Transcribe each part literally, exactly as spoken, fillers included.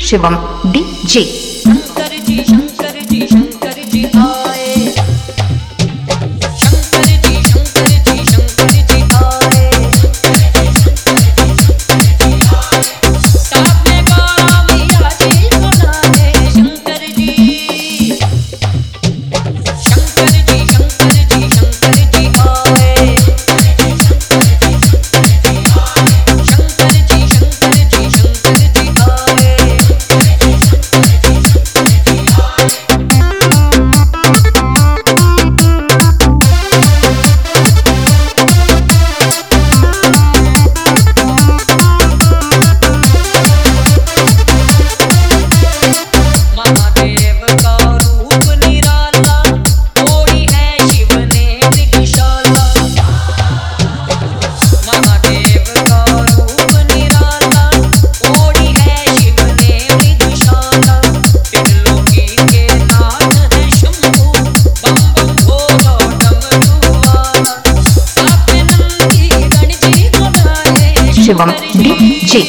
Shivam DJ. Shankar ji Shankar ji Shankar ji आए, शंकर जी शंकर जी शंकर जी आए, साथ में गौरा मैया जी सुनाए। शंकर जी शंकर जी शंकर जी शंकर जी आए, शंकर जी शंकर जी शंकर जी आए। महादेव का रूप निराला, ओढ़ी है शिव ने मृगशाला। महादेव का रूप निराला, ओढ़ी है शिव ने मृगशाला। त्रिलोकी के नाथ है शंभू, बम बम भोला डमरू वाला। साथ में नंदी गण जी बुलाए। शिवम डीजे।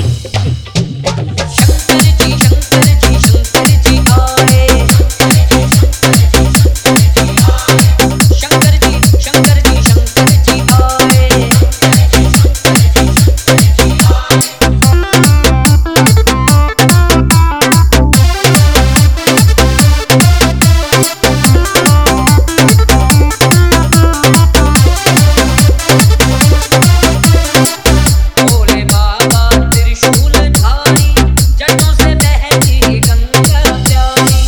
शंकर जी शंकर जी शंकर जी आए, शंकर जी शंकर जी शंकर जी आए। भोले बाबा त्रिशूलधारी, जटों से बहती गंगा प्यारी।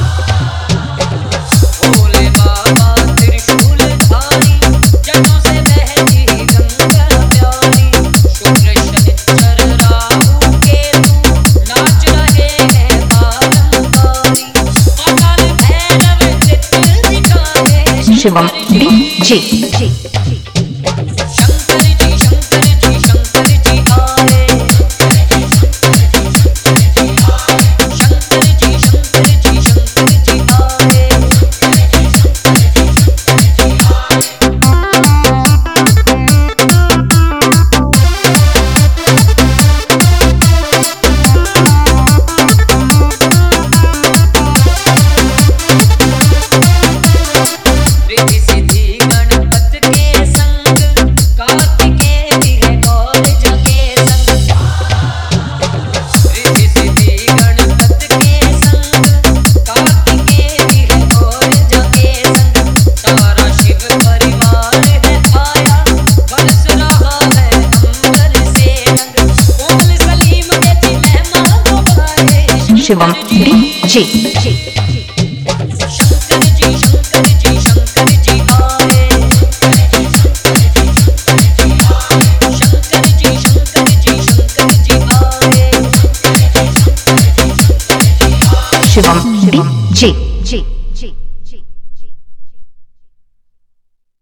भोले बाबा त्रिशूलधारी, जटों से बहती गंगा प्यारी। शुक्र शनिचर राहु केतु, नाच रहे हैं बारंबारी। पाताल भैरव चित्र दिखाए। शिवम डीजे। शंकर जी शंकर जी शंकर जी आए, शंकर जी शंकर जी शंकर जी आए। रिद्धि सिद्धि गणपत के संग, कार्तिकेय भी है और जगे संग। रिद्धि सिद्धि गणपत के संग, कार्तिकेय भी है और जगे संग। सारा शिव परिवार है आया, बरस रहा है अंबर से रंग। कोमल सलीम के जी महिमा को गाए। शिवम डीजे।